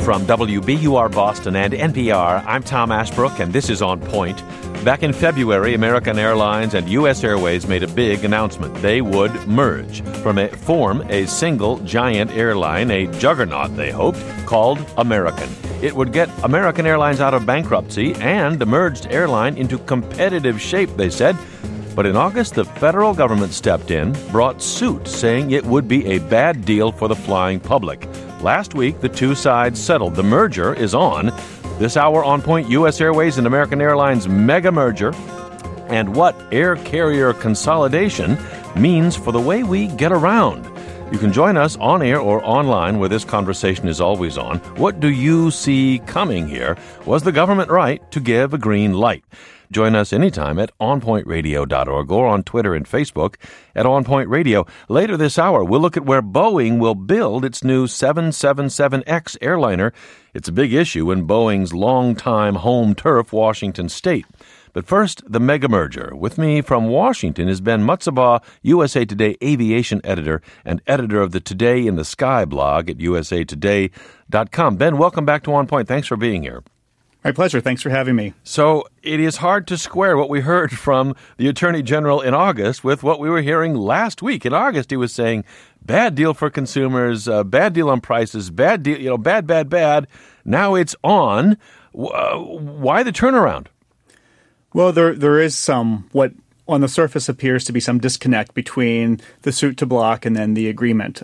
From WBUR Boston and NPR, I'm Tom Ashbrook, and this is On Point. Back in February, American Airlines and U.S. Airways made a big announcement. They would merge, form a single giant airline, a juggernaut, they hoped, called American. It would get American Airlines out of bankruptcy and the merged airline into competitive shape, they said. But in August, the federal government stepped in, brought suit, saying it would be a bad deal for the flying public. Last week, the two sides settled. The merger is on. This hour, On Point, U.S. Airways and American Airlines mega merger, and what air carrier consolidation means for the way we get around. You can join us on air or online, where this conversation is always on. What do you see coming here? Was the government right to give a green light? Join us anytime at onpointradio.org or on Twitter and Facebook at OnPoint Radio. Later this hour, we'll look at where Boeing will build its new 777X airliner. It's a big issue in Boeing's longtime home turf, Washington State. But first, the mega merger. With me from Washington is Ben Mutzabaugh, USA Today aviation editor and editor of the Today in the Sky blog at usatoday.com. Ben, welcome back to On Point. Thanks for being here. My pleasure. Thanks for having me. So it is hard to square what we heard from the Attorney General in August with what we were hearing last week. In August, he was saying, bad deal for consumers, bad deal on prices, bad deal, bad. Now it's on. Why the turnaround? Well, there is some, what on the surface appears to be some disconnect between the suit to block and then the agreement.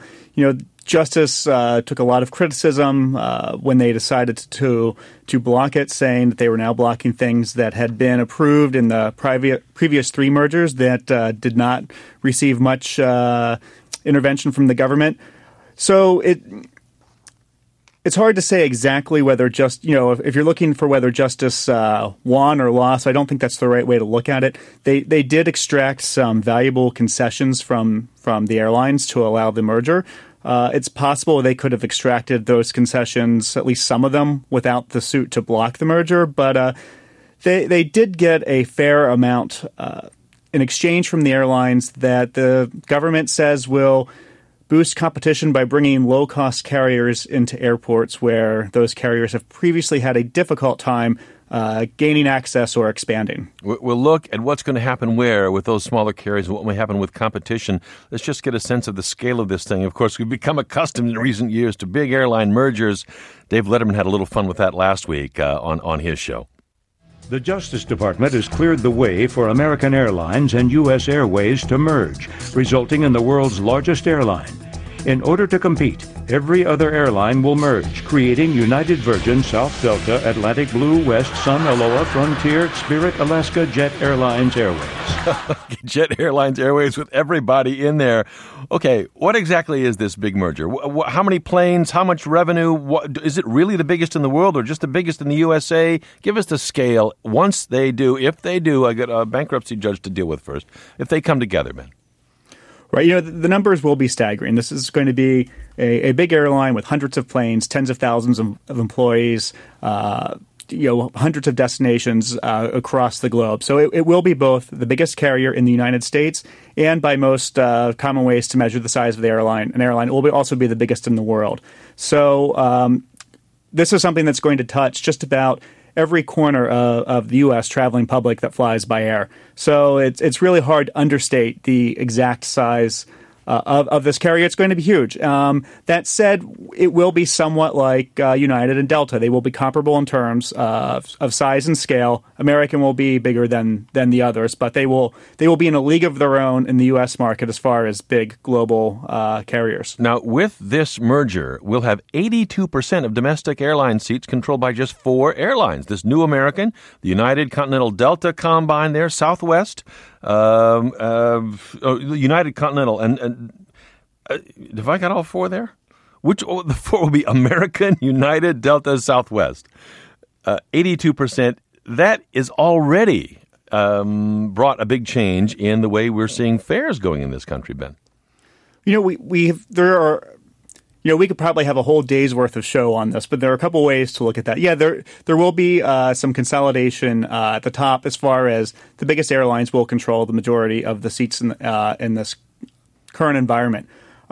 Justice took a lot of criticism when they decided to block it, saying that they were now blocking things that had been approved in the previous three mergers that did not receive much intervention from the government. So it's hard to say exactly whether if you're looking for whether justice won or lost, I don't think that's the right way to look at it. They did extract some valuable concessions from the airlines to allow the merger. It's possible they could have extracted those concessions, at least some of them, without the suit to block the merger. But they did get a fair amount in exchange from the airlines that the government says will boost competition by bringing low-cost carriers into airports where those carriers have previously had a difficult time gaining access or expanding. We'll look at what's going to happen where with those smaller carriers and what may happen with competition. Let's just get a sense of the scale of this thing. Of course, we've become accustomed in recent years to big airline mergers. Dave Letterman had a little fun with that last week on his show. The Justice Department has cleared the way for American Airlines and U.S. Airways to merge, resulting in the world's largest airline. In order to compete, every other airline will merge, creating United Virgin, South Delta, Atlantic Blue, West, Sun, Aloha, Frontier, Spirit, Alaska, Jet Airlines Airways. Jet Airlines Airways with everybody in there. Okay, what exactly is this big merger? How many planes? How much revenue? Is it really the biggest in the world or just the biggest in the USA? Give us the scale once they do. If they do, I got a bankruptcy judge to deal with first. If they come together, man. Right. The numbers will be staggering. This is going to be a big airline with hundreds of planes, tens of thousands of employees, hundreds of destinations across the globe. So it will be both the biggest carrier in the United States and, by most common ways to measure the size of the airline, an airline will also be the biggest in the world. So this is something that's going to touch just about every corner of the U.S. traveling public that flies by air. So it's really hard to understate the exact size of this carrier. It's going to be huge. That said, it will be somewhat like United and Delta. They will be comparable in terms of size and scale. American will be bigger than the others, but they will be in a league of their own in the U.S. market as far as big global carriers. Now, with this merger, we'll have 82% of domestic airline seats controlled by just 4 airlines. This new American, the United Continental Delta combine there, Southwest, United Continental, and have I got all 4 there? The 4 will be American, United, Delta, Southwest. 82%. That is already brought a big change in the way we're seeing fares going in this country, Ben. We could probably have a whole day's worth of show on this, but there are a couple ways to look at that. Yeah, there will be some consolidation at the top as far as the biggest airlines will control the majority of the seats in this current environment.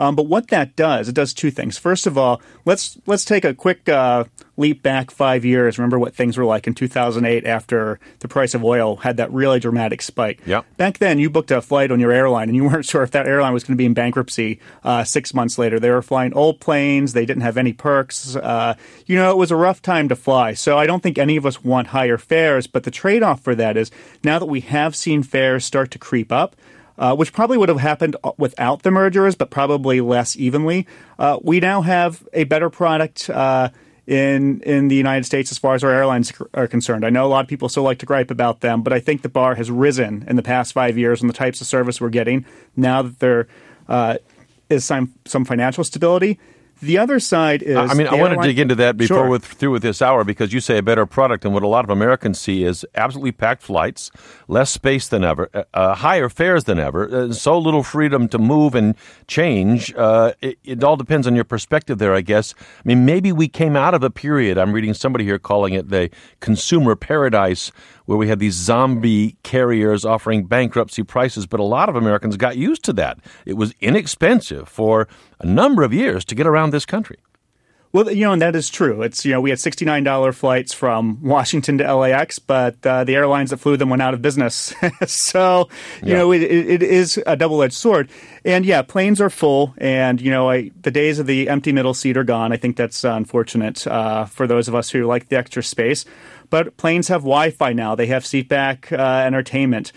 But what that does, it does two things. First of all, let's take a quick leap back 5 years. Remember what things were like in 2008 after the price of oil had that really dramatic spike. Yep. Back then, you booked a flight on your airline, and you weren't sure if that airline was going to be in bankruptcy 6 months later. They were flying old planes. They didn't have any perks. It was a rough time to fly. So I don't think any of us want higher fares, but the trade-off for that is now that we have seen fares start to creep up, which probably would have happened without the mergers, but probably less evenly. We now have a better product in the United States as far as our airlines are concerned. I know a lot of people still like to gripe about them, but I think the bar has risen in the past 5 years on the types of service we're getting now that there is some financial stability. The other side is... I want to dig into that before we're through with this hour, because you say a better product, and what a lot of Americans see is absolutely packed flights, less space than ever, higher fares than ever, so little freedom to move and change. It all depends on your perspective there, I guess. I mean, maybe we came out of a period, I'm reading somebody here calling it the consumer paradise, where we had these zombie carriers offering bankruptcy prices, but a lot of Americans got used to that. It was inexpensive for a number of years to get around this country. Well, and that is true. It's, we had $69 flights from Washington to LAX, but the airlines that flew them went out of business. So, it is a double-edged sword. And yeah, planes are full, and, the days of the empty middle seat are gone. I think that's unfortunate for those of us who like the extra space. But planes have Wi-Fi now. They have seatback entertainment.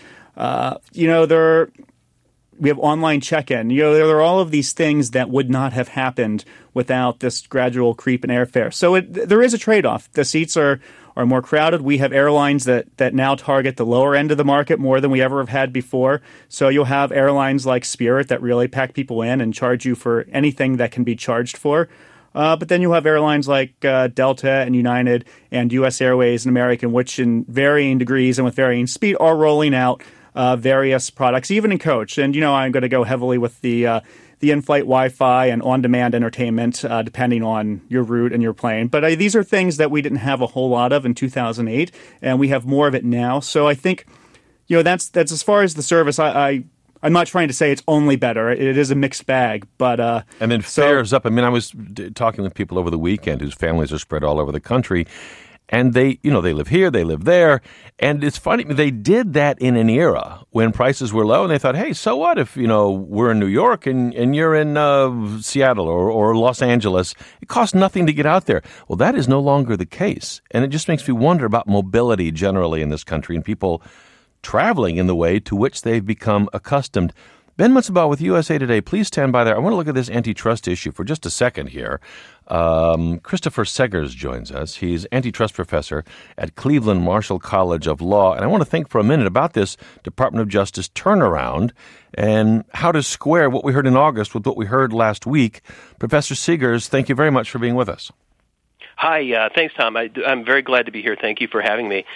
We have online check-in. There are all of these things that would not have happened without this gradual creep in airfare. So there is a trade-off. The seats are more crowded. We have airlines that now target the lower end of the market more than we ever have had before. So you'll have airlines like Spirit that really pack people in and charge you for anything that can be charged for. But then you have airlines like Delta and United and U.S. Airways and American, which in varying degrees and with varying speed are rolling out various products, even in coach. And, I'm going to go heavily with the in-flight Wi-Fi and on-demand entertainment, depending on your route and your plane. But these are things that we didn't have a whole lot of in 2008, and we have more of it now. So I think, that's as far as the service. I'm not trying to say it's only better. It is a mixed bag, but and then fares up. I was talking with people over the weekend whose families are spread all over the country, and they live here, they live there, and it's funny, they did that in an era when prices were low, and they thought, hey, so what if we're in New York and you're in Seattle or Los Angeles? It costs nothing to get out there. Well, that is no longer the case, and it just makes me wonder about mobility generally in this country and people traveling in the way to which they've become accustomed. Ben Mutzenbaugh with USA Today. Please stand by there. I want to look at this antitrust issue for just a second here. Christopher Seghers joins us. He's antitrust professor at Cleveland Marshall College of Law. And I want to think for a minute about this Department of Justice turnaround and how to square what we heard in August with what we heard last week. Professor Seghers, thank you very much for being with us. Hi. Thanks, Tom. I'm very glad to be here. Thank you for having me.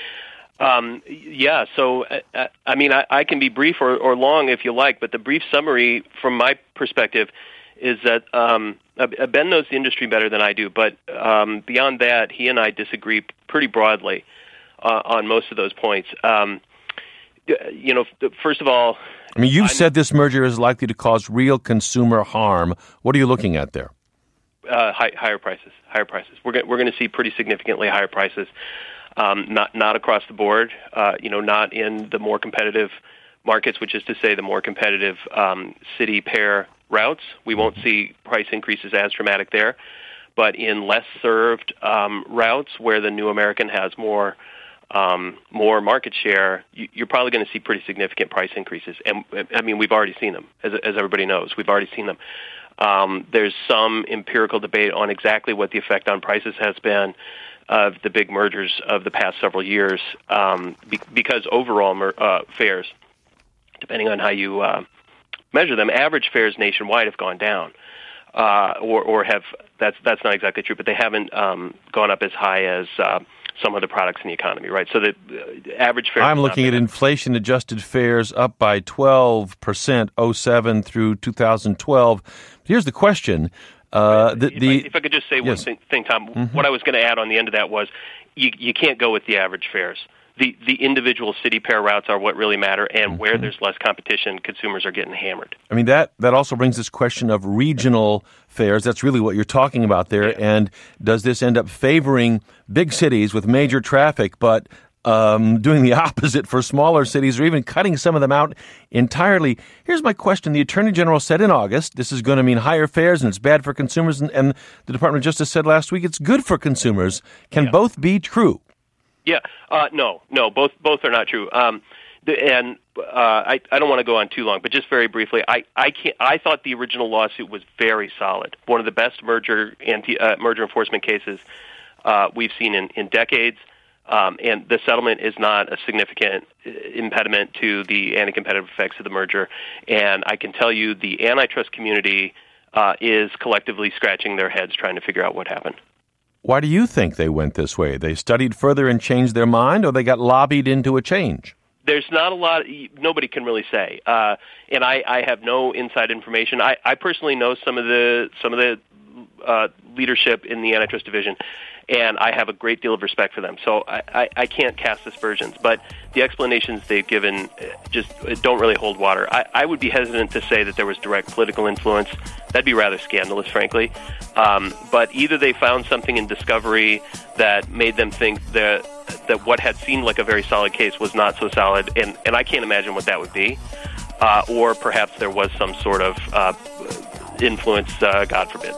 So I can be brief or long if you like, but the brief summary from my perspective is that Ben knows the industry better than I do, but beyond that, he and I disagree pretty broadly on most of those points. First of all... you've said this merger is likely to cause real consumer harm. What are you looking at there? Higher prices. We're going to see pretty significantly higher prices. Not across the board, not in the more competitive markets, which is to say the more competitive city pair routes. We won't see price increases as dramatic there. But in less served routes where the New American has more market share, you're probably going to see pretty significant price increases. And we've already seen them, as everybody knows. We've already seen them. There's some empirical debate on exactly what the effect on prices has been of the big mergers of the past several years, because overall fares, depending on how you measure them, average fares nationwide have gone down, or have. That's not exactly true, but they haven't gone up as high as some other products in the economy, right? So the average fares. I'm looking at inflation-adjusted fares up by 12%, 07 through 2012. Here's the question. If I could just say yes. one thing, Tom, what I was going to add on the end of that was you can't go with the average fares. the individual city pair routes are what really matter, and where there's less competition, consumers are getting hammered. I mean, that also brings this question of regional fares. That's really what you're talking about there. Yeah. And does this end up favoring big cities with major traffic, but doing the opposite for smaller cities, or even cutting some of them out entirely? Here's my question. The Attorney General said in August this is going to mean higher fares and it's bad for consumers, and the Department of Justice said last week it's good for consumers. Can both be true? Yeah, no, both are not true. I don't want to go on too long, but just very briefly, I thought the original lawsuit was very solid. One of the best merger enforcement cases we've seen in decades, and the settlement is not a significant impediment to the anti-competitive effects of the merger. And I can tell you, the antitrust community is collectively scratching their heads trying to figure out what happened. Why do you think they went this way? They studied further and changed their mind, or they got lobbied into a change? There's not a lot. Nobody can really say, and I have no inside information. I personally know some of the leadership in the antitrust division, and I have a great deal of respect for them. So I can't cast aspersions, but the explanations they've given just don't really hold water. I would be hesitant to say that there was direct political influence. That'd be rather scandalous, frankly. But either they found something in discovery that made them think that what had seemed like a very solid case was not so solid, and I can't imagine what that would be. Or perhaps there was some sort of influence, God forbid.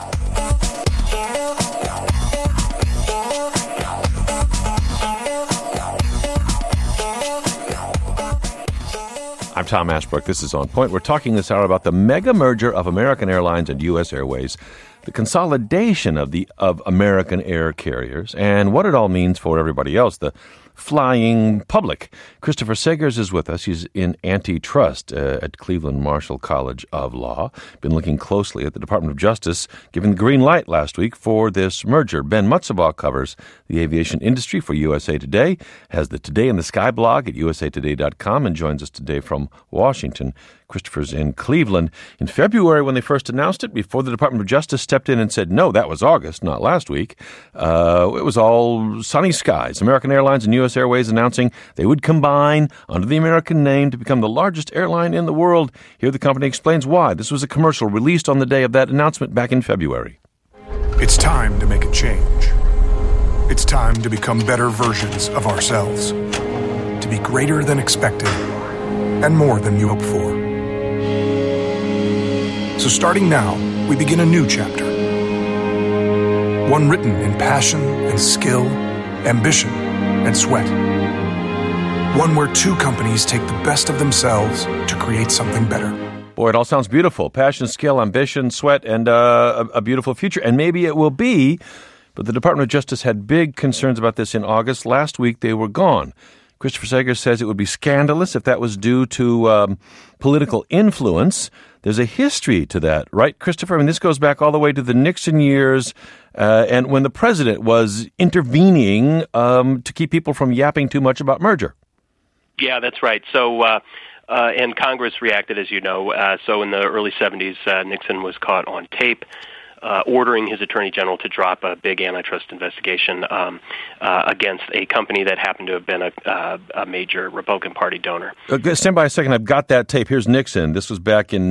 I'm Tom Ashbrook. This is On Point. We're talking this hour about the mega merger of American Airlines and U.S. Airways, the consolidation of American air carriers, and what it all means for everybody else, the flying public. Christopher Segers is with us. He's in antitrust at Cleveland Marshall College of Law. Been looking closely at the Department of Justice, giving the green light last week for this merger. Ben Mutzabaugh covers the aviation industry for USA Today, has the Today in the Sky blog at usatoday.com, and joins us today from Washington. Christopher's in Cleveland. In February, when they first announced it, before the Department of Justice stepped in and said, no, that was August, not last week, it was all sunny skies. American Airlines and U.S. Airways announcing they would combine under the American name to become the largest airline in the world. Here the company explains why. This was a commercial released on the day of that announcement back in February. It's time to make a change. It's time to become better versions of ourselves. To be greater than expected and more than you hoped for. So starting now, we begin a new chapter. One written in passion and skill, ambition and sweat. One where two companies take the best of themselves to create something better. Boy, it all sounds beautiful. Passion, skill, ambition, sweat, and a beautiful future. And maybe it will be, but the Department of Justice had big concerns about this in August. Last week, they were gone. Christopher Segers says it would be scandalous if that was due to political influence. There's a history to that, right, Christopher? I mean, this goes back all the way to the Nixon years and when the president was intervening to keep people from yapping too much about merger. Yeah, that's right. So, and Congress reacted, as you know. So in the early 70s, Nixon was caught on tape ordering his attorney general to drop a big antitrust investigation against a company that happened to have been a major Republican Party donor. Stand by a second. I've got that tape. Here's Nixon. This was back in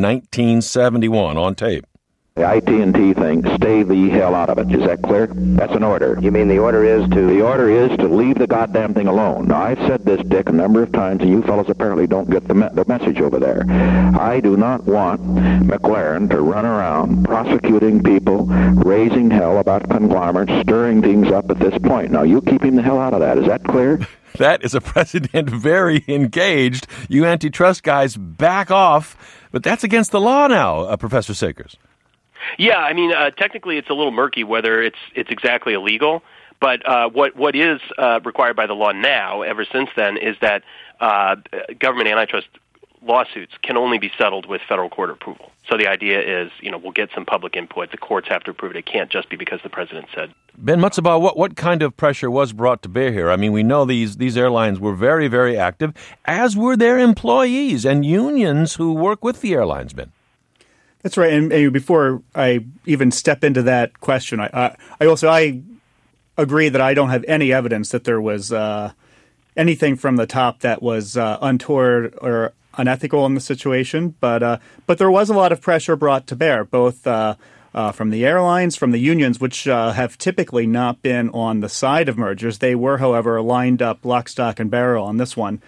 1971 on tape. The IT&T thing, stay the hell out of it. Is that clear? That's an order. You mean the order is to... The order is to leave the goddamn thing alone. Now, I've said this, Dick, a number of times, and you fellows apparently don't get the message over there. I do not want McLaren to run around prosecuting people, raising hell about conglomerates, stirring things up at this point. Now, you keep him the hell out of that. Is that clear? That is a president very engaged. You antitrust guys back off. But that's against the law now, Professor Segers. Yeah, I mean, technically it's a little murky whether it's exactly illegal, but what is required by the law now, ever since then, is that government antitrust lawsuits can only be settled with federal court approval. So the idea is, we'll get some public input. The courts have to approve it. It can't just be because the president said. Ben Mutzabaugh, what kind of pressure was brought to bear here? I mean, we know these airlines were very, very active, as were their employees and unions who work with the airlines, Ben. That's right. And before I even step into that question, I agree that I don't have any evidence that there was anything from the top that was untoward or unethical in the situation. But there was a lot of pressure brought to bear, both from the airlines, from the unions, which have typically not been on the side of mergers. They were, however, lined up lock, stock, and barrel on this one.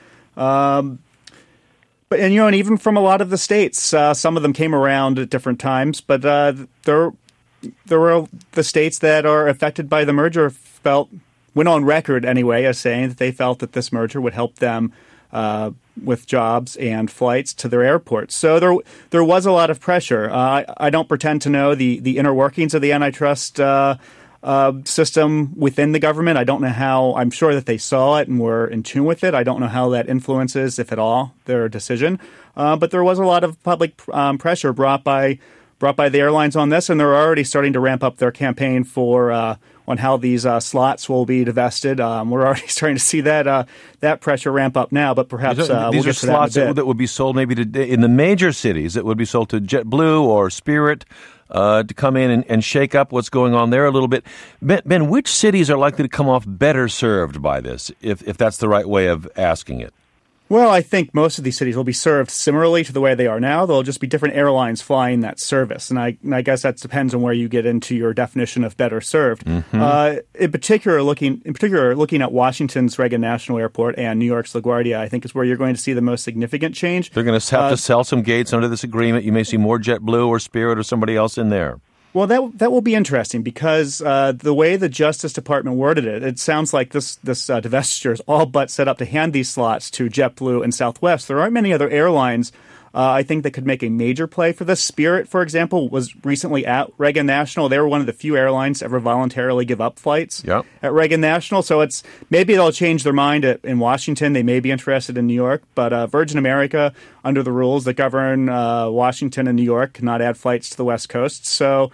And even from a lot of the states, some of them came around at different times, but there were the states that are affected by the merger went on record anyway as saying that they felt that this merger would help them with jobs and flights to their airports. So there was a lot of pressure. I don't pretend to know the inner workings of the antitrust system within the government. I don't know how. I'm sure that they saw it and were in tune with it. I don't know how that influences, if at all, their decision. But there was a lot of public pressure brought by the airlines on this, and they're already starting to ramp up their campaign for on how these slots will be divested. We're already starting to see that pressure ramp up now. But perhaps these we'll are get to slots that in a bit. that would be sold maybe in the major cities. That would be sold to JetBlue or Spirit. To come in and shake up what's going on there a little bit. Ben, which cities are likely to come off better served by this, if that's the right way of asking it? Well, I think most of these cities will be served similarly to the way they are now. There'll just be different airlines flying that service. And I guess that depends on where you get into your definition of better served. Mm-hmm. In particular, looking at Washington's Reagan National Airport and New York's LaGuardia, I think is where you're going to see the most significant change. They're going to have to sell some gates under this agreement. You may see more JetBlue or Spirit or somebody else in there. Well, that will be interesting because the way the Justice Department worded it, it sounds like this divestiture is all but set up to hand these slots to JetBlue and Southwest. There aren't many other airlines, I think, that could make a major play for this. Spirit, for example, was recently at Reagan National. They were one of the few airlines to ever voluntarily give up flights at Reagan National. So maybe they'll change their mind in Washington. They may be interested in New York. But Virgin America, under the rules that govern Washington and New York, cannot add flights to the West Coast. So,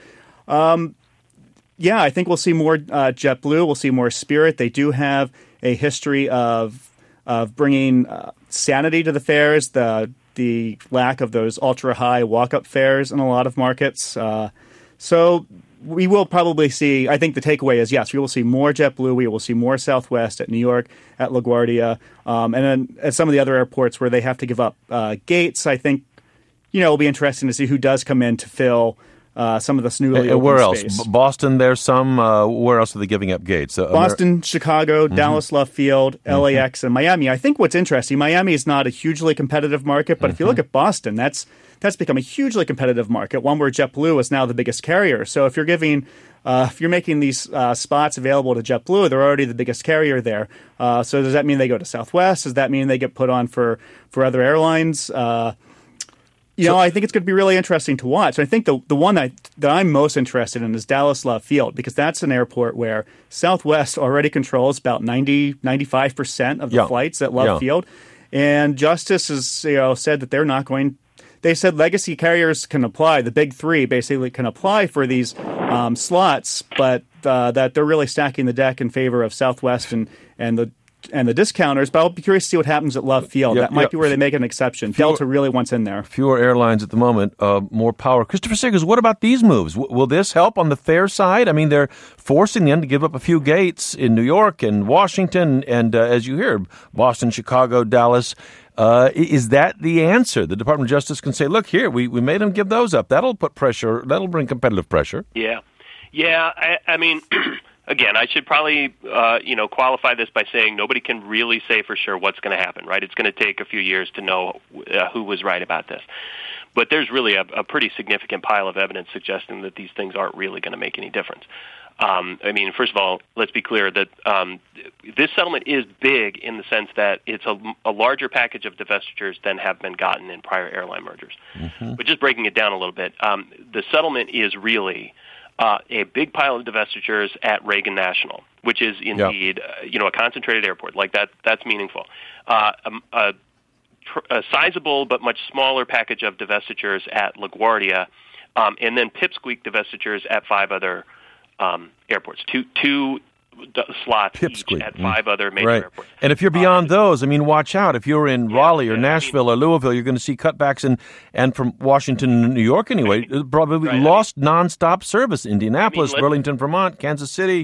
I think we'll see more JetBlue. We'll see more Spirit. They do have a history of bringing sanity to the fares, the lack of those ultra-high walk-up fares in a lot of markets. So we will probably see, I think the takeaway is, yes, we will see more JetBlue. We will see more Southwest at New York, at LaGuardia, and then at some of the other airports where they have to give up gates. I think, it'll be interesting to see who does come in to fill some of this newly open where else? space. Boston, there's some. Where else are they giving up gates? Boston, Chicago, Dallas Love Field, LAX, and Miami. I think what's interesting, Miami is not a hugely competitive market, but if you look at Boston, that's become a hugely competitive market, one where JetBlue is now the biggest carrier. So if you're making these spots available to JetBlue, they're already the biggest carrier there. So does that mean they go to Southwest? Does that mean they get put on for other airlines? I think it's going to be really interesting to watch. I think the one that I'm most interested in is Dallas Love Field, because that's an airport where Southwest already controls about 95% of the flights at Love Field. And Justice has said that they're not going. They said legacy carriers can apply. The big three basically can apply for these slots, but that they're really stacking the deck in favor of Southwest and the discounters, but I'll be curious to see what happens at Love Field. That might be where they make an exception. Delta really wants in there. Fewer airlines at the moment, more power. Christopher Siggers, what about these moves? Will this help on the fare side? I mean, they're forcing them to give up a few gates in New York and Washington and, as you hear, Boston, Chicago, Dallas. Is that the answer? The Department of Justice can say, look, here, we made them give those up. That'll put pressure. That'll bring competitive pressure. Yeah. I mean... Again, I should probably, qualify this by saying nobody can really say for sure what's going to happen, right? It's going to take a few years to know who was right about this. But there's really a pretty significant pile of evidence suggesting that these things aren't really going to make any difference. First of all, let's be clear that this settlement is big in the sense that it's a larger package of divestitures than have been gotten in prior airline mergers. Mm-hmm. But just breaking it down a little bit, the settlement is really... a big pile of divestitures at Reagan National, which is indeed, a concentrated airport. Like that's meaningful. A sizable but much smaller package of divestitures at LaGuardia, and then pipsqueak divestitures at 5 other airports. Two slots each at 5 other major airports. And if you're beyond those, watch out. If you're in Raleigh or Nashville or Louisville, you're going to see cutbacks and from Washington and New York anyway, probably lost nonstop service. Indianapolis, Burlington, Vermont, Kansas City.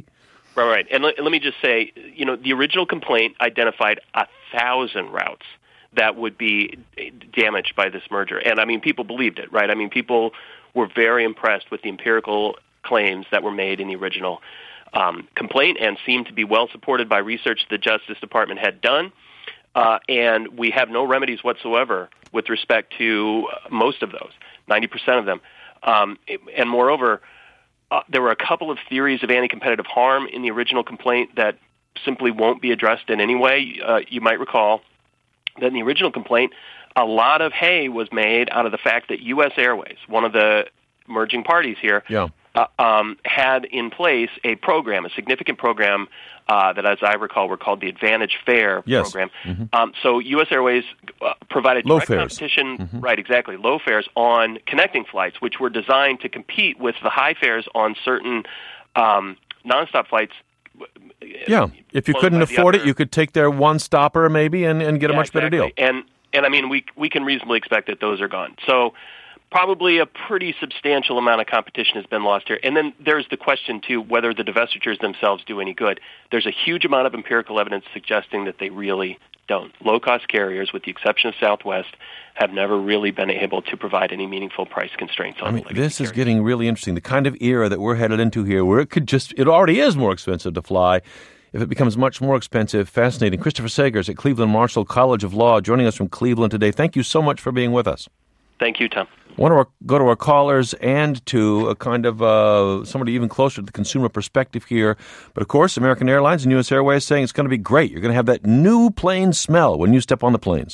Right. And let me just say, the original complaint identified 1,000 routes that would be damaged by this merger. And, people believed it, right? People were very impressed with the empirical claims that were made in the original complaint and seemed to be well supported by research the Justice Department had done. And we have no remedies whatsoever with respect to most of those, 90% of them. And moreover, there were a couple of theories of anti-competitive harm in the original complaint that simply won't be addressed in any way. You might recall that in the original complaint, a lot of hay was made out of the fact that U.S. Airways, one of the merging parties here, had in place a program, a significant program that, as I recall, were called the Advantage Fare program. Mm-hmm. So U.S. Airways provided direct competition, right, exactly, low fares on connecting flights, which were designed to compete with the high fares on certain nonstop flights. Yeah, if you couldn't afford it, you could take their one-stopper maybe and get a much better deal. And we can reasonably expect that those are gone. So probably a pretty substantial amount of competition has been lost here. And then there's the question, too, whether the divestitures themselves do any good. There's a huge amount of empirical evidence suggesting that they really don't. Low-cost carriers, with the exception of Southwest, have never really been able to provide any meaningful price constraints on legacy this carriers. Is getting really interesting. The kind of era that we're headed into here where it already is more expensive to fly. If it becomes much more expensive, fascinating. Christopher Sagers at Cleveland Marshall College of Law joining us from Cleveland today. Thank you so much for being with us. Thank you, Tom. I want to go to our callers and to a kind of somebody even closer to the consumer perspective here. But, of course, American Airlines and U.S. Airways saying it's going to be great. You're going to have that new plane smell when you step on the planes.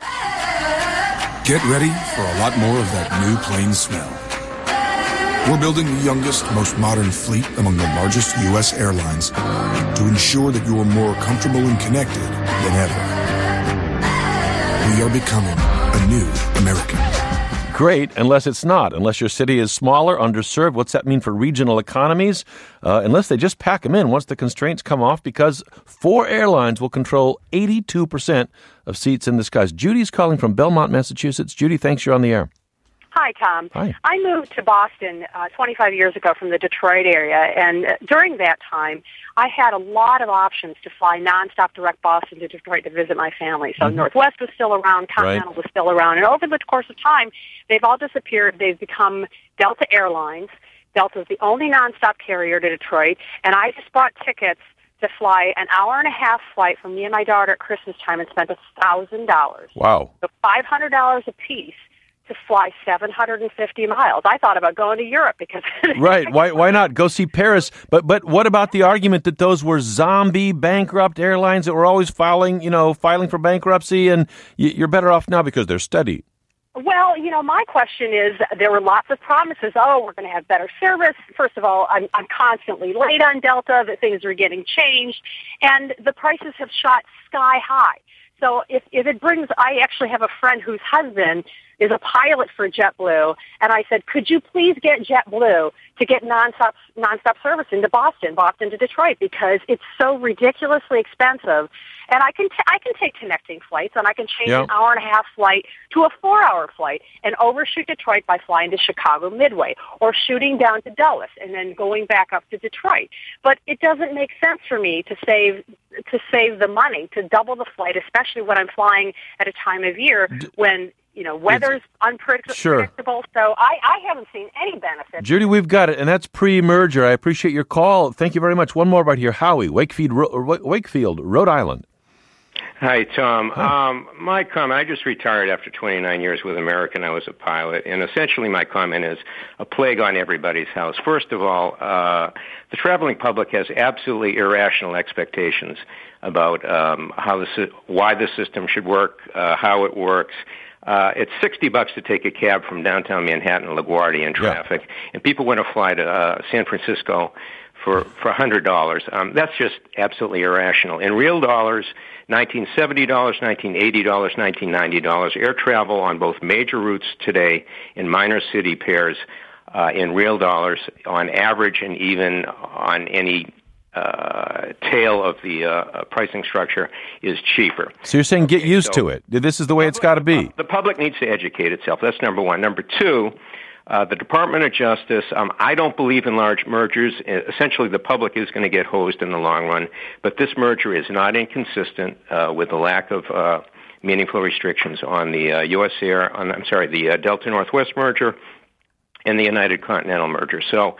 Get ready for a lot more of that new plane smell. We're building the youngest, most modern fleet among the largest U.S. airlines to ensure that you are more comfortable and connected than ever. We are becoming a new American. Great, unless it's not. Unless your city is smaller, underserved. What's that mean for regional economies? Unless they just pack them in once the constraints come off, because 4 airlines will control 82% of seats in the skies. Judy's calling from Belmont, Massachusetts. Judy, thanks. You're on the air. Hi, Tom. Hi. I moved to Boston 25 years ago from the Detroit area, and during that time, I had a lot of options to fly nonstop direct Boston to Detroit to visit my family. So Northwest was still around, Continental was still around, and over the course of time, they've all disappeared. They've become Delta Airlines. Delta is the only nonstop carrier to Detroit, and I just bought tickets to fly an hour-and-a-half flight from me and my daughter at Christmas time and spent $1,000. Wow. So $500 a piece to fly 750 miles. I thought about going to Europe because... Right. Why not? Go see Paris. But what about the argument that those were zombie bankrupt airlines that were always filing for bankruptcy, and you're better off now because they're steady? Well, my question is, there were lots of promises. Oh, we're going to have better service. First of all, I'm constantly late on Delta, that things are getting changed, and the prices have shot sky high. So if it brings, I actually have a friend whose husband is a pilot for JetBlue, and I said, could you please get JetBlue to get nonstop service into Boston to Detroit, because it's so ridiculously expensive. And I can take connecting flights, and I can change an hour-and-a-half flight to a 4-hour flight and overshoot Detroit by flying to Chicago Midway or shooting down to Dulles and then going back up to Detroit. But it doesn't make sense for me to save the money, to double the flight, especially when I'm flying at a time of year when weather's unpredictable. Sure. So I haven't seen any benefit. Judy, we've got it, and that's pre-merger. I appreciate your call. Thank you very much. One more right here. Howie, Wakefield, Rhode Island. Hi, Tom. Hi. My comment, I just retired after 29 years with American. I was a pilot, and essentially my comment is a plague on everybody's house. First of all, the traveling public has absolutely irrational expectations about why the system should work, how it works. It's $60 to take a cab from downtown Manhattan to LaGuardia in traffic, and people want to fly to San Francisco for $100. That's just absolutely irrational. In real dollars, $1970, $1980, $1990. Air travel on both major routes today in minor city pairs in real dollars on average, and even on any tail of the pricing structure, is cheaper. So you're saying get used to it. This is the way it's got to be. The public needs to educate itself. That's number one. Number two, The Department of Justice, I don't believe in large mergers. Essentially, the public is going to get hosed in the long run, but this merger is not inconsistent with the lack of meaningful restrictions on the the Delta Northwest merger and the United Continental merger. So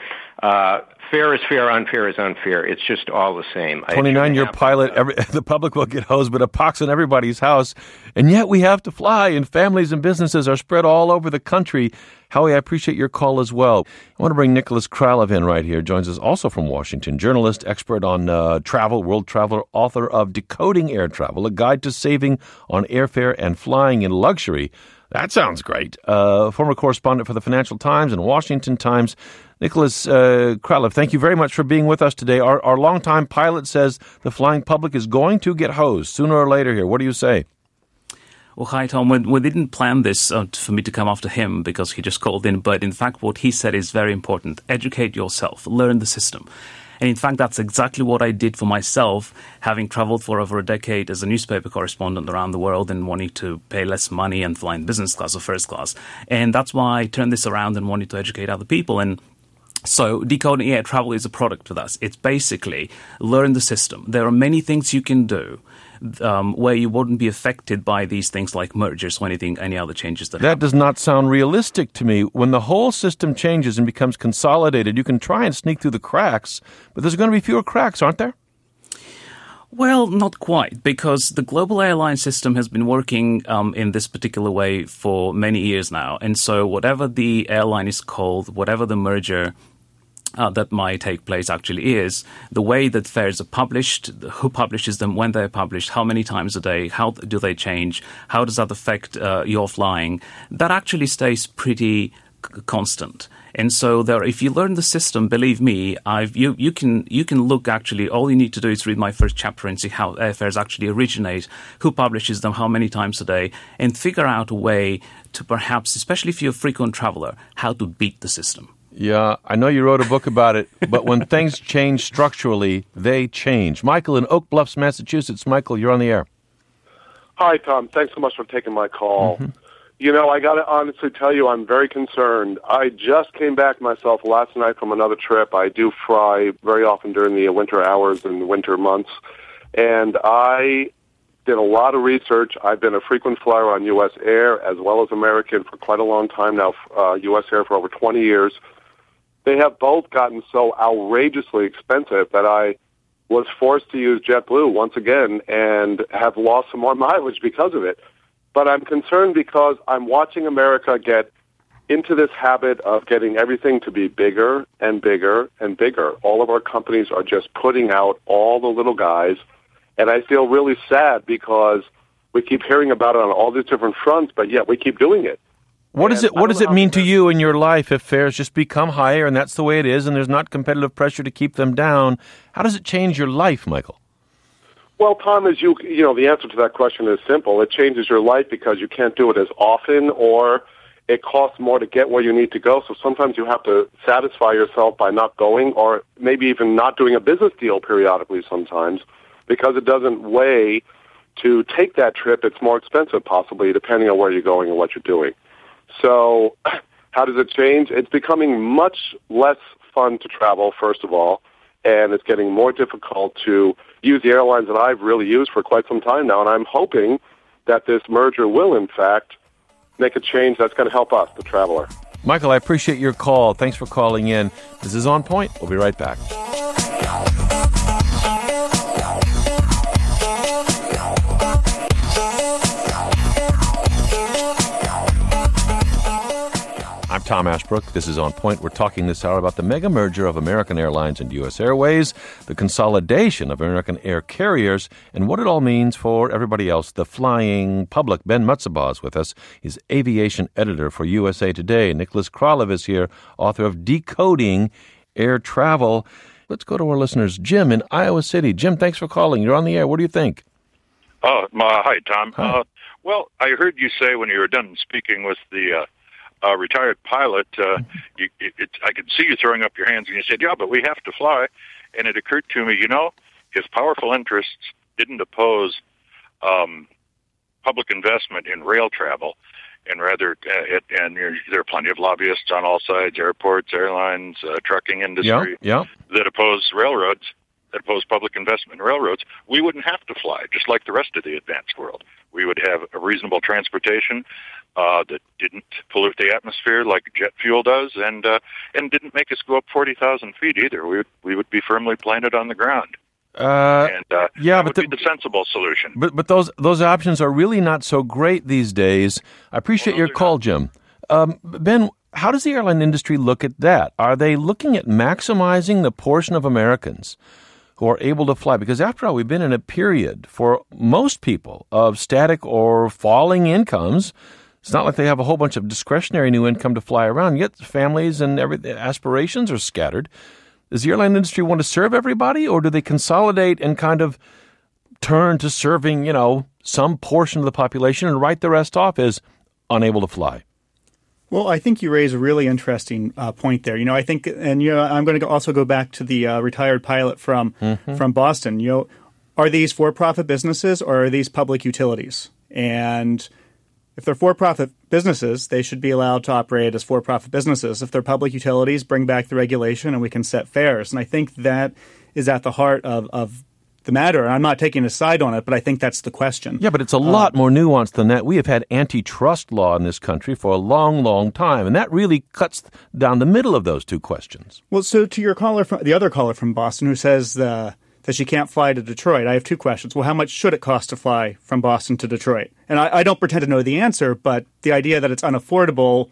fair is fair, unfair is unfair. It's just all the same. 29-year pilot, the public will get hosed, but a pox in everybody's house. And yet we have to fly, and families and businesses are spread all over the country. Howie, I appreciate your call as well. I want to bring Nicholas Kralov in right here. Joins us also from Washington. Journalist, expert on travel, world traveler, author of Decoding Air Travel, a guide to saving on airfare and flying in luxury. That sounds great. Former correspondent for the Financial Times and Washington Times. Nicholas Kralov, thank you very much for being with us today. Our longtime pilot says the flying public is going to get hosed sooner or later here. What do you say? Well, hi, Tom. We didn't plan this for me to come after him because he just called in. But in fact, what he said is very important. Educate yourself. Learn the system. And in fact, that's exactly what I did for myself, having traveled for over a decade as a newspaper correspondent around the world and wanting to pay less money and fly in business class or first class. And that's why I turned this around and wanted to educate other people. And so Decoding Air Travel is a product of us. It's basically learn the system. There are many things you can do where you wouldn't be affected by these things like mergers or any other changes that happen. Does not sound realistic to me. When the whole system changes and becomes consolidated, you can try and sneak through the cracks, but there's going to be fewer cracks, aren't there? Well, not quite, because the global airline system has been working in this particular way for many years now. And so whatever the airline is called, whatever the merger that might take place actually is, the way that fares are published, who publishes them, when they're published, how many times a day, how do they change, how does that affect your flying, that actually stays pretty constant. And so if you learn the system, believe me, you can look actually, all you need to do is read my first chapter and see how airfares actually originate, who publishes them, how many times a day, and figure out a way to perhaps, especially if you're a frequent traveler, how to beat the system. Yeah, I know you wrote a book about it, but when things change structurally, they change. Michael in Oak Bluffs, Massachusetts. Michael, you're on the air. Hi, Tom. Thanks so much for taking my call. Mm-hmm. You know, I got to honestly tell you, I'm very concerned. I just came back myself last night from another trip. I do fly very often during the winter hours in the winter months, and I did a lot of research. I've been a frequent flyer on U.S. Air as well as American for quite a long time now, U.S. Air for over 20 years. They have both gotten so outrageously expensive that I was forced to use JetBlue once again and have lost some more mileage because of it. But I'm concerned because I'm watching America get into this habit of getting everything to be bigger and bigger and bigger. All of our companies are just putting out all the little guys, and I feel really sad because we keep hearing about it on all these different fronts, but yet we keep doing it. What does it mean to you in your life if fares just become higher and that's the way it is and there's not competitive pressure to keep them down? How does it change your life, Michael? Well, Tom, you know, the answer to that question is simple. It changes your life because you can't do it as often, or it costs more to get where you need to go. So sometimes you have to satisfy yourself by not going, or maybe even not doing a business deal periodically sometimes, because it doesn't weigh to take that trip. It's more expensive possibly depending on where you're going and what you're doing. So how does it change? It's becoming much less fun to travel, first of all, and it's getting more difficult to use the airlines that I've really used for quite some time now, and I'm hoping that this merger will, in fact, make a change that's going to help us, the traveler. Michael, I appreciate your call. Thanks for calling in. This is On Point. We'll be right back. I'm Tom Ashbrook. This is On Point. We're talking this hour about the mega merger of American Airlines and U.S. Airways, the consolidation of American air carriers, and what it all means for everybody else, the flying public. Ben Mutzabah is with us. He's aviation editor for USA Today. Nicholas Kralov is here, author of Decoding Air Travel. Let's go to our listeners. Jim in Iowa City. Jim, thanks for calling. You're on the air. What do you think? Hi, Tom. Hi. Well, I heard you say when you were done speaking with the retired pilot, I could see you throwing up your hands, and you said, yeah, but we have to fly. And it occurred to me, his powerful interests didn't oppose public investment in rail travel. and there are plenty of lobbyists on all sides, airports, airlines, trucking industry, that oppose railroads, that oppose public investment in railroads. We wouldn't have to fly, just like the rest of the advanced world. We would have a reasonable transportation that didn't pollute the atmosphere like jet fuel does, and didn't make us go up 40,000 feet either. We would be firmly planted on the ground. That would be the sensible solution. But those options are really not so great these days. I appreciate your call, Jim. Ben, how does the airline industry look at that? Are they looking at maximizing the portion of Americans who are able to fly? Because after all, we've been in a period for most people of static or falling incomes. It's not like they have a whole bunch of discretionary new income to fly around, yet families and aspirations are scattered. Does the airline industry want to serve everybody, or do they consolidate and kind of turn to serving, some portion of the population and write the rest off as unable to fly? Well, I think you raise a really interesting point there. I think, and I'm going to also go back to the retired pilot from Boston. Are these for-profit businesses or are these public utilities? And if they're for-profit businesses, they should be allowed to operate as for-profit businesses. If they're public utilities, bring back the regulation and we can set fares. And I think that is at the heart of the matter. And I'm not taking a side on it, but I think that's the question. Yeah, but it's a lot more nuanced than that. We have had antitrust law in this country for a long, long time, and that really cuts down the middle of those two questions. Well, so to your caller, the other caller from Boston who says that she can't fly to Detroit, I have two questions. Well, how much should it cost to fly from Boston to Detroit? And I don't pretend to know the answer, but the idea that it's unaffordable,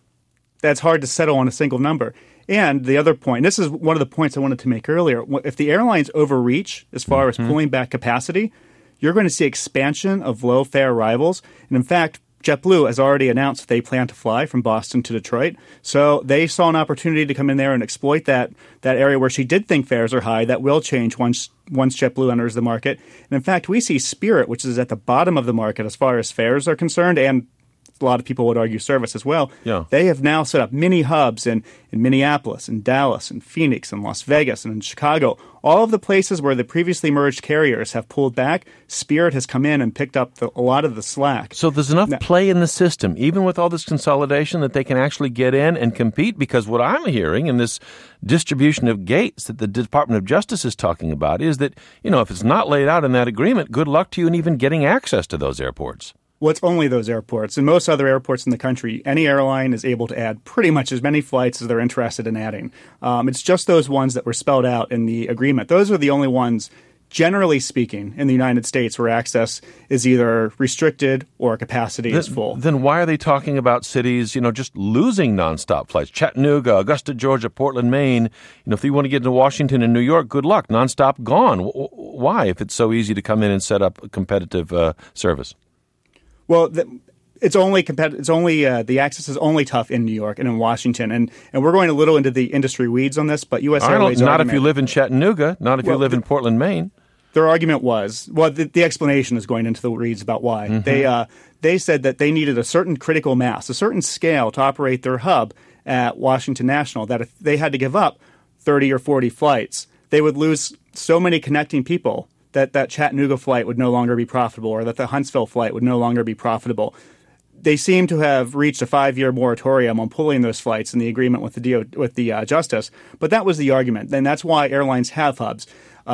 that's hard to settle on a single number. And the other point, this is one of the points I wanted to make earlier, if the airlines overreach as far as pulling back capacity, you're going to see expansion of low-fare arrivals. And in fact, JetBlue has already announced they plan to fly from Boston to Detroit. So they saw an opportunity to come in there and exploit that area where she did think fares are high. That will change once JetBlue enters the market. And in fact, we see Spirit, which is at the bottom of the market as far as fares are concerned, and a lot of people would argue service as well. Yeah. They have now set up mini hubs in Minneapolis, in Dallas, in Phoenix, in Las Vegas, and in Chicago. All of the places where the previously merged carriers have pulled back, Spirit has come in and picked up a lot of the slack. So there's enough play in the system, even with all this consolidation, that they can actually get in and compete? Because what I'm hearing in this distribution of gates that the Department of Justice is talking about is that, if it's not laid out in that agreement, good luck to you in even getting access to those airports. Well, it's only those airports. In most other airports in the country, any airline is able to add pretty much as many flights as they're interested in adding. It's just those ones that were spelled out in the agreement. Those are the only ones, generally speaking, in the United States where access is either restricted or capacity is full. Then why are they talking about cities, just losing nonstop flights? Chattanooga, Augusta, Georgia, Portland, Maine. If you want to get into Washington and New York, good luck. Nonstop gone. Why, if it's so easy to come in and set up a competitive service? Well, it's only the access is only tough in New York and in Washington, and we're going a little into the industry weeds on this. But U.S. Airways not if you live in Chattanooga, not if you live in Portland, Maine. Their argument was the explanation is going into the weeds about why they said that they needed a certain critical mass, a certain scale to operate their hub at Washington National. That if they had to give up 30 or 40 flights, they would lose so many connecting people that Chattanooga flight would no longer be profitable, or that the Huntsville flight would no longer be profitable. They seem to have reached a 5-year moratorium on pulling those flights in the agreement with the Justice. But that was the argument, and that's why airlines have hubs.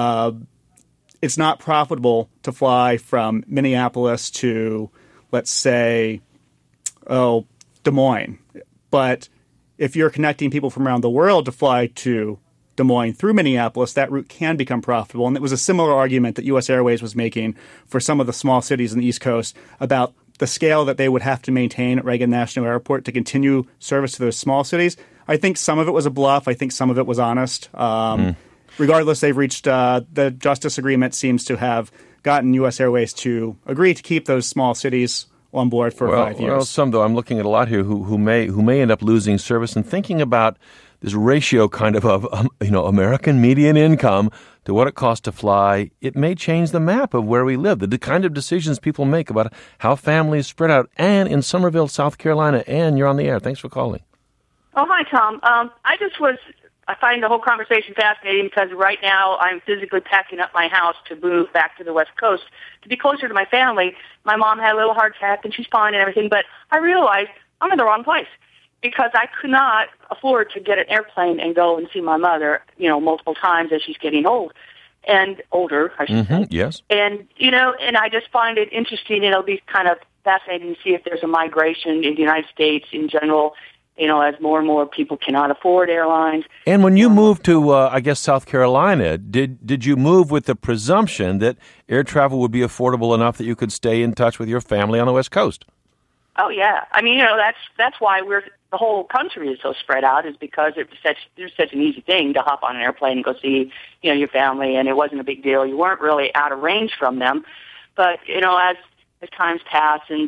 It's not profitable to fly from Minneapolis to, let's say, Des Moines. But if you're connecting people from around the world to fly to Des Moines through Minneapolis, that route can become profitable. And it was a similar argument that U.S. Airways was making for some of the small cities in the East Coast about the scale that they would have to maintain at Reagan National Airport to continue service to those small cities. I think some of it was a bluff. I think some of it was honest. Regardless, they've reached the Justice Agreement seems to have gotten U.S. Airways to agree to keep those small cities on board for 5 years. Well, some, though. I'm looking at a lot here who may end up losing service, and thinking about this ratio kind of American median income to what it costs to fly. It may change the map of where we live, the kind of decisions people make about how families spread out. Ann in Somerville, South Carolina. Ann, you're on the air. Thanks for calling. Oh, hi, Tom. I just was I find the whole conversation fascinating because right now I'm physically packing up my house to move back to the West Coast to be closer to my family. My mom had a little heart attack and she's fine and everything, but I realized I'm in the wrong place because I could not afford to get an airplane and go and see my mother, multiple times as she's getting old and older, I should say. Yes. And, and I just find it interesting and it'll be kind of fascinating to see if there's a migration in the United States in general, as more and more people cannot afford airlines. And when you moved to, South Carolina, did you move with the presumption that air travel would be affordable enough that you could stay in touch with your family on the West Coast? Oh, yeah. I mean, that's why the whole country is so spread out, is because it was such an easy thing to hop on an airplane and go see, your family, and it wasn't a big deal. You weren't really out of range from them. But, as times pass, and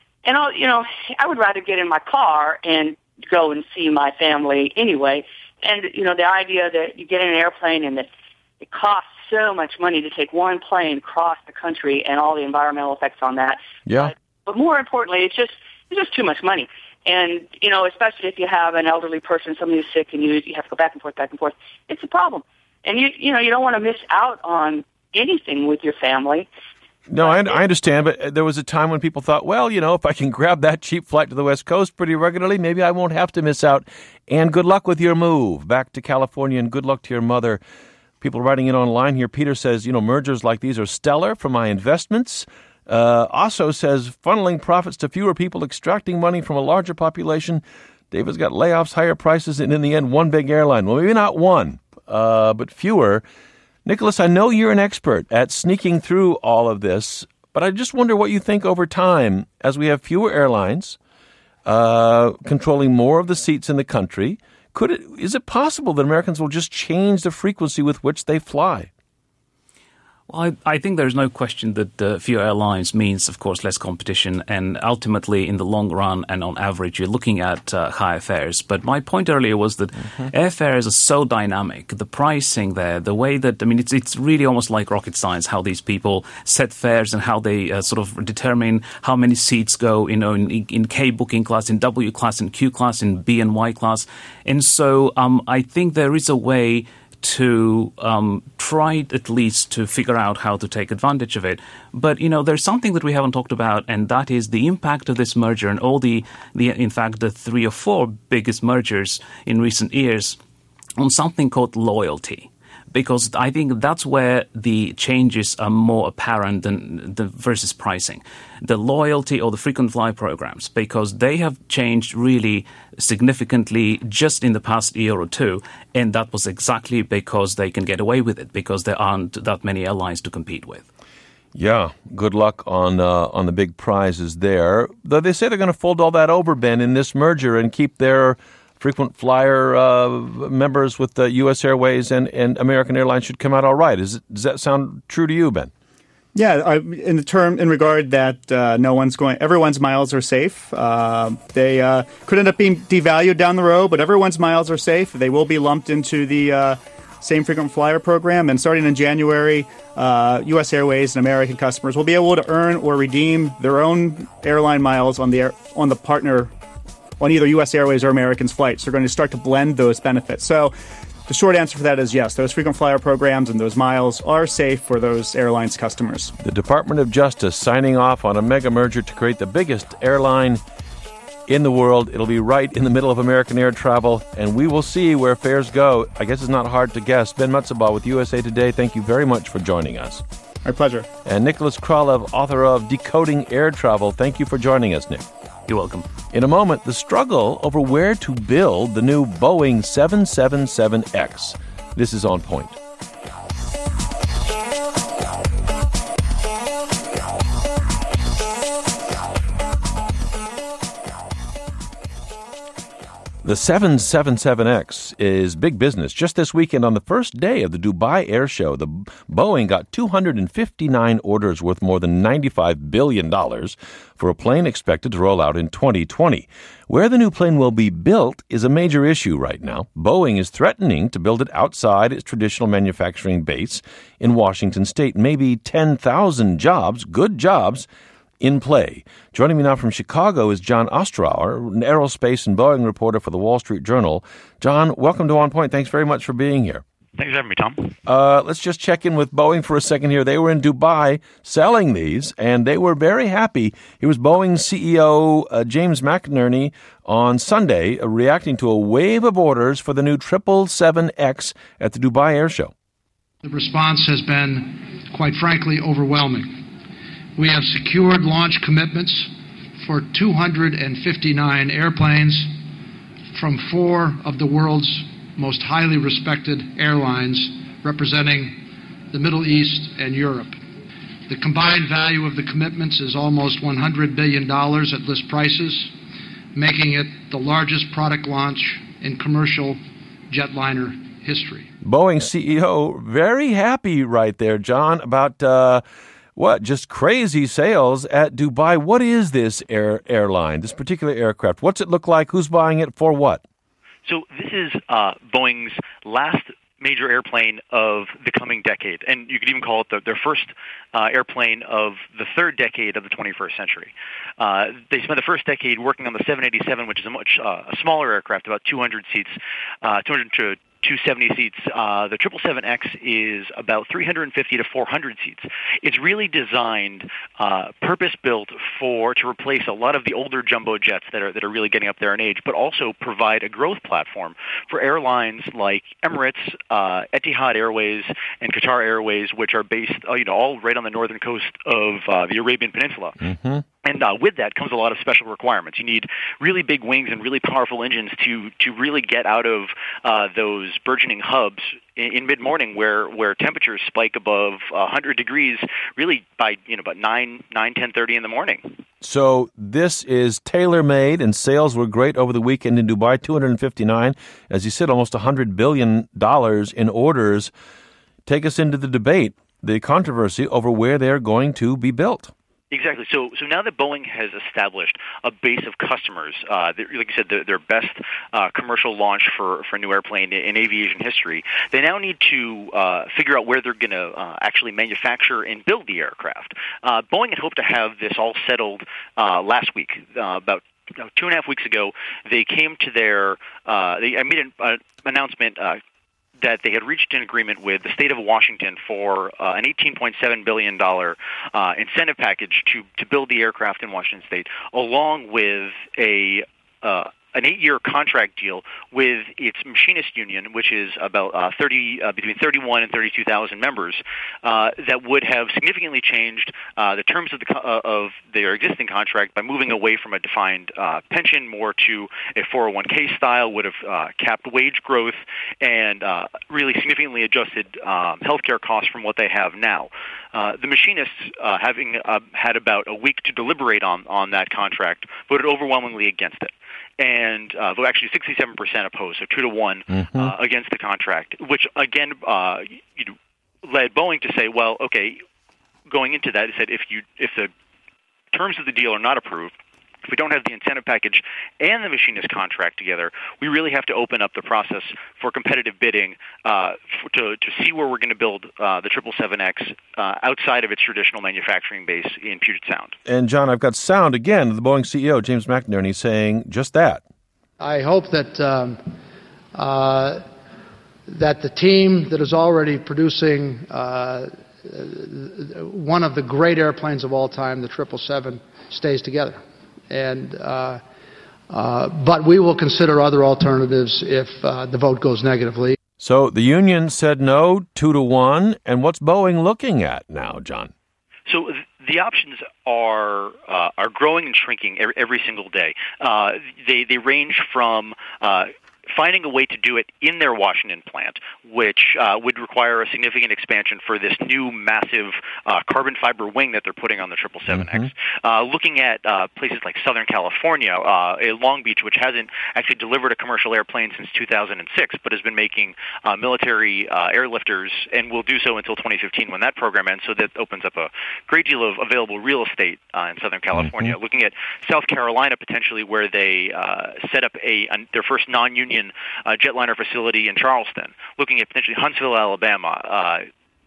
I would rather get in my car and go and see my family anyway. And, the idea that you get in an airplane and that it costs so much money to take one plane across the country and all the environmental effects on that. Yeah. But more importantly, it's just too much money. And, especially if you have an elderly person, somebody who's sick, and you have to go back and forth, it's a problem. And, you don't want to miss out on anything with your family. No, I understand, but there was a time when people thought, well, if I can grab that cheap flight to the West Coast pretty regularly, maybe I won't have to miss out. And good luck with your move back to California, and good luck to your mother. People writing in online here, Peter says, mergers like these are stellar for my investments. Also says, funneling profits to fewer people, extracting money from a larger population. David's got layoffs, higher prices, and in the end, one big airline. Well, maybe not one, but fewer. Nicholas, I know you're an expert at sneaking through all of this, but I just wonder what you think over time as we have fewer airlines controlling more of the seats in the country. Is it possible that Americans will just change the frequency with which they fly? Well, I think there's no question that fewer airlines means, of course, less competition. And ultimately, in the long run and on average, you're looking at higher fares. But my point earlier was that airfares are so dynamic. The pricing there, the way that, it's really almost like rocket science, how these people set fares and how they sort of determine how many seats go, in K booking class, in W class, in Q class, in B and Y class. And so I think there is a way to try at least to figure out how to take advantage of it. But, there's something that we haven't talked about, and that is the impact of this merger and all in fact, the 3 or 4 biggest mergers in recent years on something called loyalty. Because I think that's where the changes are more apparent than versus pricing. The loyalty or the frequent flyer programs, because they have changed really significantly just in the past year or two, and that was exactly because they can get away with it, because there aren't that many airlines to compete with. Yeah, good luck on the big prizes there. Though they say they're going to fold all that over, Ben, in this merger and keep their frequent flyer members with the U.S. Airways and American Airlines should come out all right. Does that sound true to you, Ben? Yeah, in regard that everyone's miles are safe. They could end up being devalued down the road, but everyone's miles are safe. They will be lumped into the same frequent flyer program, and starting in January, U.S. Airways and American customers will be able to earn or redeem their own airline miles on the partner. On either U.S. Airways or American's flights. They're going to start to blend those benefits. So the short answer for that is yes, those frequent flyer programs and those miles are safe for those airlines' customers. The Department of Justice signing off on a mega merger to create the biggest airline in the world. It'll be right in the middle of American air travel, and we will see where fares go. I guess it's not hard to guess. Ben Mutzabaugh with USA Today, thank you very much for joining us. My pleasure. And Nicholas Kralev, author of Decoding Air Travel, thank you for joining us, Nick. You're welcome. In a moment, the struggle over where to build the new Boeing 777X. This is On Point. The 777X is big business. Just this weekend, on the first day of the Dubai Air Show, the Boeing got 259 orders worth more than $95 billion for a plane expected to roll out in 2020. Where the new plane will be built is a major issue right now. Boeing is threatening to build it outside its traditional manufacturing base in Washington state. Maybe 10,000 jobs, good jobs, in play. Joining me now from Chicago is John Ostrower, an aerospace and Boeing reporter for the Wall Street Journal. John, welcome to On Point. Thanks very much for being here. Thanks for having me, Tom. Let's just check in with Boeing for a second here. They were in Dubai selling these, and they were very happy. It was Boeing's CEO, James McNerney, on Sunday, reacting to a wave of orders for the new 777X at the Dubai Air Show. The response has been, quite frankly, overwhelming. We have secured launch commitments for 259 airplanes from 4 of the world's most highly respected airlines representing the Middle East and Europe. The combined value of the commitments is almost $100 billion at list prices, making it the largest product launch in commercial jetliner history. Boeing CEO, very happy right there, John, about just crazy sales at Dubai. What is this airline, this particular aircraft? What's it look like? Who's buying it for what? So this is Boeing's last major airplane of the coming decade, and you could even call it their first airplane of the third decade of the 21st century. They spent the first decade working on the 787, which is a much smaller aircraft, about 200 seats, 200 to 270 seats. The 777X is about 350 to 400 seats. It's really designed, purpose-built to replace a lot of the older jumbo jets that are really getting up there in age, but also provide a growth platform for airlines like Emirates, Etihad Airways, and Qatar Airways, which are based, all right on the northern coast of the Arabian Peninsula. Mm-hmm. And with that comes a lot of special requirements. You need really big wings and really powerful engines to really get out of those burgeoning hubs in mid-morning where temperatures spike above 100 degrees really by about 10:30 in the morning. So this is tailor-made, and sales were great over the weekend in Dubai, 259. As you said, almost $100 billion in orders. Take us into the debate, the controversy over where they're going to be built. Exactly. So now that Boeing has established a base of customers, like you said, their best commercial launch for a new airplane in aviation history, they now need to figure out where they're going to actually manufacture and build the aircraft. Boeing had hoped to have this all settled last week, about 2.5 weeks ago. They came to they made an announcement that they had reached an agreement with the state of Washington for an $18.7 billion incentive package to build the aircraft in Washington State, along with an 8-year contract deal with its machinist union, which is about between 31 and 32,000 members, that would have significantly changed the terms of their existing contract by moving away from a defined pension more to a 401k style, would have capped wage growth and really significantly adjusted healthcare costs from what they have now. The machinists, having had about a week to deliberate on that contract, voted overwhelmingly against it. And actually 67% opposed, so 2-1 against the contract, which again led Boeing to say, well, okay, going into that, it said if the terms of the deal are not approved, if we don't have the incentive package and the machinist contract together, we really have to open up the process for competitive bidding to see where we're going to build the 777X outside of its traditional manufacturing base in Puget Sound. And, John, I've got sound, again, of the Boeing CEO, James McNerney, saying just that. I hope that that the team that is already producing one of the great airplanes of all time, the 777, stays together. But we will consider other alternatives if the vote goes negatively. So the union said no, 2-1. And what's Boeing looking at now, John? So the options are growing and shrinking every single day. They range from finding a way to do it in their Washington plant, which would require a significant expansion for this new massive carbon fiber wing that they're putting on the 777X. Looking at places like Southern California, Long Beach, which hasn't actually delivered a commercial airplane since 2006, but has been making military airlifters and will do so until 2015 when that program ends. So that opens up a great deal of available real estate in Southern California. Looking at South Carolina, potentially, where they set up their first non-union jetliner facility in Charleston, looking at potentially Huntsville, Alabama,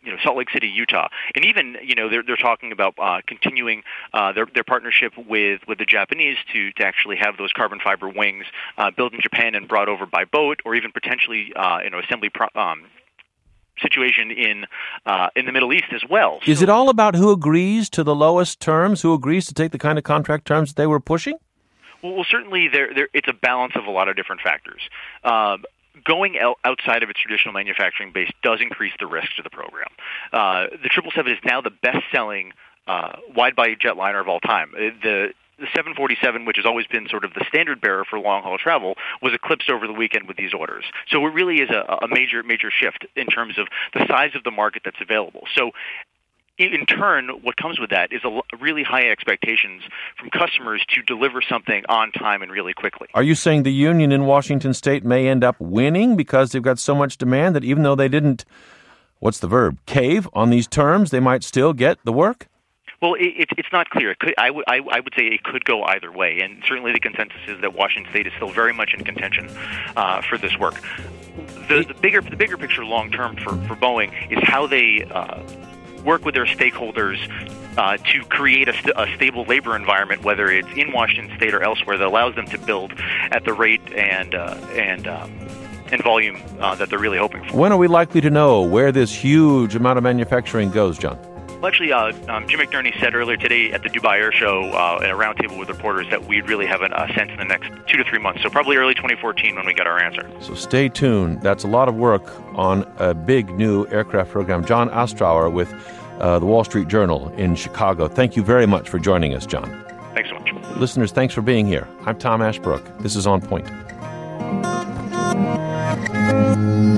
Salt Lake City, Utah, and even they're talking about continuing their partnership with the Japanese to actually have those carbon fiber wings built in Japan and brought over by boat, or even potentially assembly situation in the Middle East as well. Is it all about who agrees to the lowest terms, who agrees to take the kind of contract terms that they were pushing? Well, certainly it's a balance of a lot of different factors. Going outside of its traditional manufacturing base does increase the risk to the program. The 777 is now the best-selling wide-body jetliner of all time. The 747, which has always been sort of the standard bearer for long-haul travel, was eclipsed over the weekend with these orders. So it really is a major shift in terms of the size of the market that's available. So in turn, what comes with that is really high expectations from customers to deliver something on time and really quickly. Are you saying the union in Washington State may end up winning because they've got so much demand that even though they didn't, cave on these terms, they might still get the work? Well, it's not clear. I would say it could go either way, and certainly the consensus is that Washington State is still very much in contention for this work. The bigger picture long term for Boeing is how they work with their stakeholders to create a stable labor environment, whether it's in Washington State or elsewhere, that allows them to build at the rate and volume that they're really hoping for. When are we likely to know where this huge amount of manufacturing goes, John? Well, actually, Jim McNerney said earlier today at the Dubai Air Show in a roundtable with reporters that we'd really have a sense in the next 2 to 3 months, so probably early 2014 when we get our answer. So stay tuned. That's a lot of work on a big new aircraft program. John Ostrower with the Wall Street Journal in Chicago. Thank you very much for joining us, John. Thanks so much. Listeners, thanks for being here. I'm Tom Ashbrook. This is On Point.